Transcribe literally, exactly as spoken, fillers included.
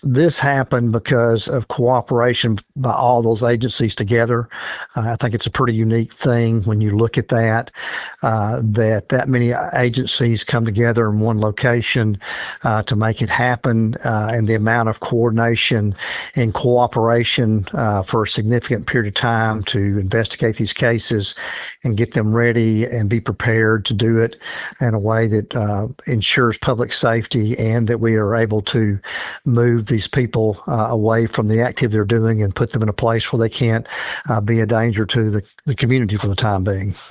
This happened because of cooperation by all those agencies together. Uh, I think it's a pretty unique thing when you look at that, uh, that that many agencies come together in one location uh, to make it happen, uh, and the amount of coordination and cooperation uh, for a significant period of time to investigate these cases and get them ready and be prepared to do it in a way that uh, ensures public safety, and that we are able to move these people uh, away from the activity they're doing and put them in a place where they can't uh, be a danger to the, the community for the time being.